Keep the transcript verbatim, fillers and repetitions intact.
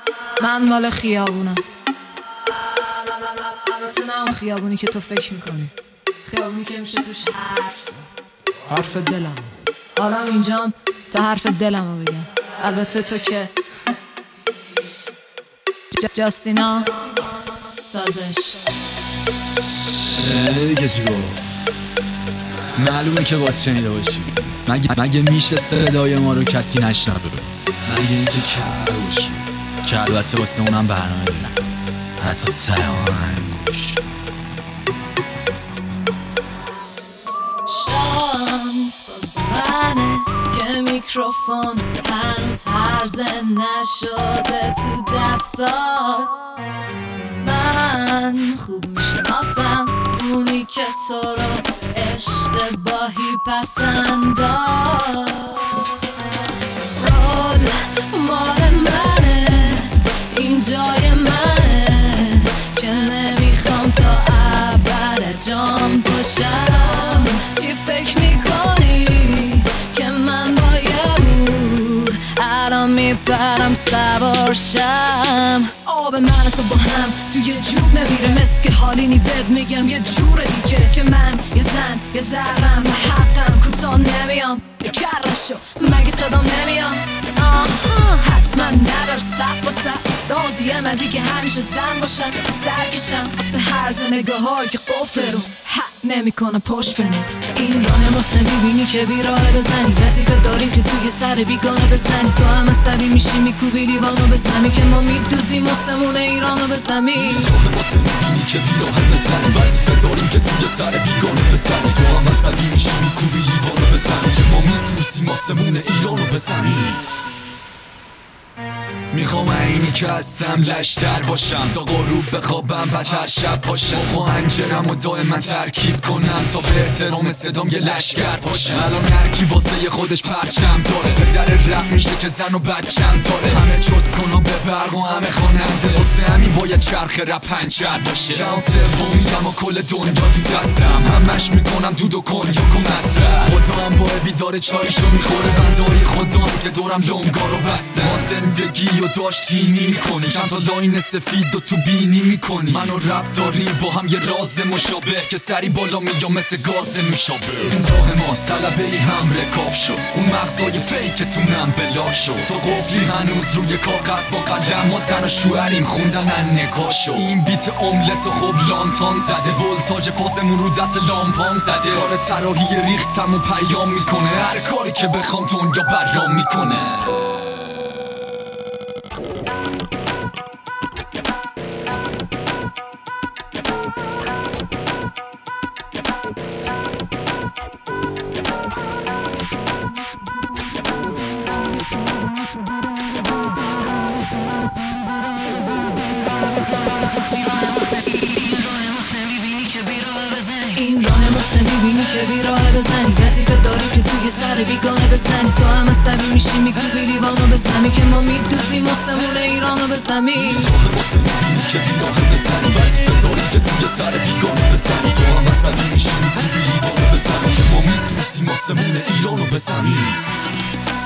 من مال خیابونم، البته نه اون خیابونی که تو فکر میکنی، خیابونی که میشه توش حرف زد. حرف دلم حالا اینجام تا حرف دلم رو بگم. البته تو که جاستینا سازش دیگه چی گفت؟ معلومه که باز شنیده باشی. مگه مگه میشه صدای ما رو کسی نشنوه؟ مگه اینکه کر باشی که البته واسه اونم برنامه دارم، حتی سلام گوش. شانس باز منه که میکروفون هنوز هرزه نشده تو دستات. من خوب میشناسم اونی که تو رو اشتباهی پسنداد. رول مال منه، این جای منه که نمیخوام تا ابد جام باشم. چی فکر میکنی که من باید بود الان میبرم سوارشم؟ آب من تو با هم توی جوب نمیره، مثل که حالینی بد میگم یه جور دیگه که من یه زن یه ذرم و حقم کوتاه نمیام. یه کرشو مگه صدام نمیام؟ آها حتما ندار صف و صف راضیم از این که همیشه زن باشن، سرکشم واسه هر نگاه هایی که قفل رو حق نمی کنه پشت بنور. این راه ماست نمیبینی که بیراه بزنی، وظیفه داریم که توی سر بیگانه بزنی. تو هم عصبی میشی میکوبی لیوانو بزنی که ما میدوزیم آسمون ایرانو بزنی. راه ماست نمیبینی که بیراه بزنی، وظیفه داریم که توی سر بیگانه بزنی. تو هم عصبی میشی میکوبی لیوانو بزنی که ما میدوزیم آسمون ایرانو بزنی. میخوام اینی که هستم لشتر باشم، تا غروب بخوابم بدتر شب پاشم. با انجرم و دائما ترکیب کنم تا به احترام صدام یه لشکر باشم. الان هرکی واسه خودش پرچم داره، پدر رپ میشه که زن و بچم داره. همه چوز کنم به برق و همه خواننده، واسه همین باید چرخ رپ پنچر باشه. جهان سومی‌ام و کل دنیا تو دستم، همش میکنم دود و کنیاک و مصرف. خدا هم با بیدار چایشو میخوره، بندهای خدا که دورم لنگا رو بستم. ما زندگی و داشت تیمی میکنی، چند تا لاین سفید و تو بینی میکنی. من و رپ داریم با هم یه راز مشابه که سری بالا میام مثل گاز میشابه. این راه ماست طلبه ای هم رکاب شد، اون مغزای فیکتونم بلاک شد. تو قفلی هنوز روی کاغذ با قلم، ما زن و شوهریم خوندن نگاه شد. این بیت املت و خب لانتان زده، ولتاژ فازمون رو دست لامپام زده. کار طراحی ریختم و پیام میکنه، هر کاری که بخوام دنیا برام میکنه. این راه ماست نمیبینی که بیراه بزنی، وظیفه داریم که توی سر بیگانه بزنی. تو هم عصبی میشی میکوبی لیوانو بزنی که ما میدوزیم آسمون ایرانو بزنی. راه ماست نمیبینی که بیراه بزنی، وظیفه داریم که توی سر بیگانه بزنی. تو هم عصبی میشی میکوبی لیوانو بزنی که ما میدوزیم آسمون ایرانو بزنی.